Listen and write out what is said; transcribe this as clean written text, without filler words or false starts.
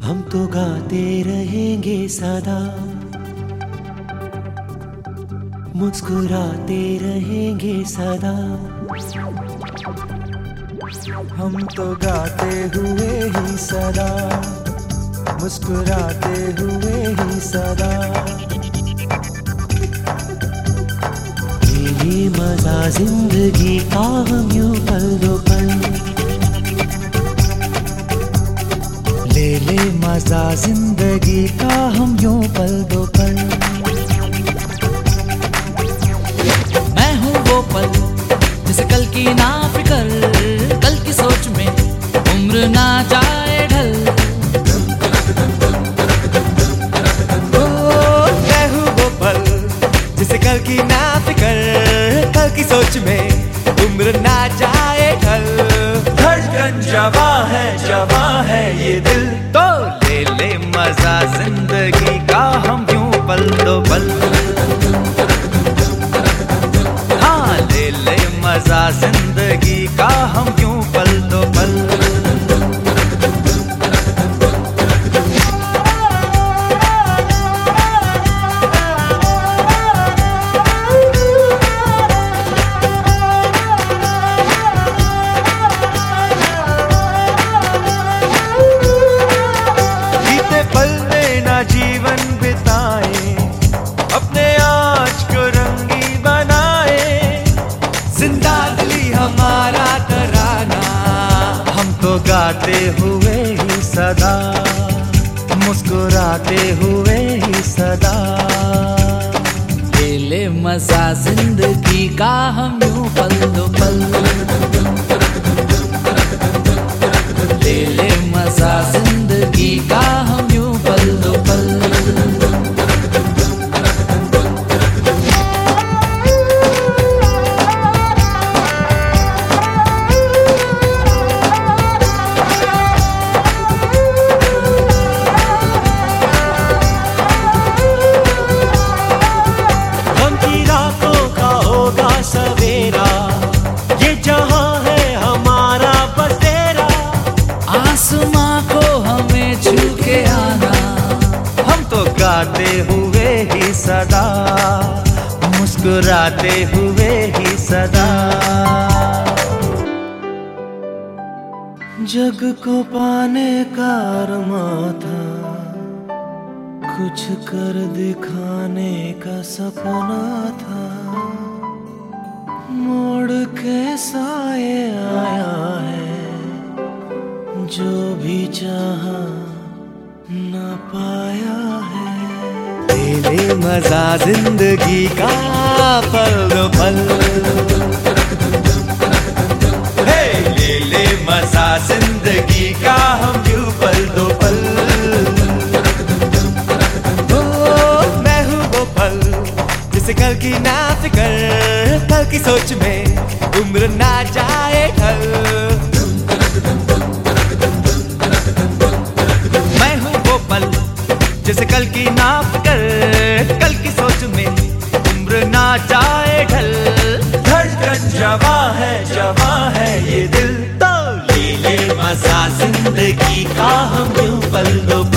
हम तो गाते रहेंगे सदा, मुस्कुराते रहेंगे सदा। हम तो गाते हुए ही सदा, मुस्कुराते हुए ही सदा। ये मजा जिंदगी का हम यूं पल दो पल, ले ले मजा जिंदगी का हम यूं पल दो पल। मैं हूँ वो पल जिसे कल की ना फिकर, कल की सोच में उम्र ना जाए ढल। मैं हूँ वो पल जिसे कल की ना फिकर, कल की सोच में उम्र ना जाए ढल। धड़कन जवां है ये दिल, तो ले ले मजा जिंदगी का हम यूं पल दो पल। हाँ ले ले मजा जिंदगी का हम यूं पल दो पल। जीवन बिताए, अपने आज को रंगी बनाए, जिंदा दिली हमारा तराना। हम तो गाते हुए ही सदा, मुस्कुराते हुए ही सदा। ले ले मजा जिंदगी का हम यूं पल दो पल, ले ले मजा जिंदगी का हम यूं पल दो पल। हम की रातों का होगा सवेरा, ये जहां है हमारा बसेरा। आसमां को हमें छू के आना, हम तो गाते हुए ही सदा, मुस्कुराते हुए ही सदा। जग को पाने का अरमां था, कुछ कर दिखाने का सपना था। मोड़ के साए आया है, जो भी चाहा ना पाया है। ले ले मजा जिंदगी का पल दो पल। हे ले ले मजा जिंदगी का हम यूं पल दो पल। मैं हूँ वो पल जिसे कल की ना फिकर, कल की सोच में उम्र ना जाए ढल। मैं हूँ वो पल जिसे कल की ना फिकर, कल की सोच में उम्र ना जाए ढल। धड़कन जवां है ये दिल, तो ले ले मजा जिंदगी का हम यूं पल दो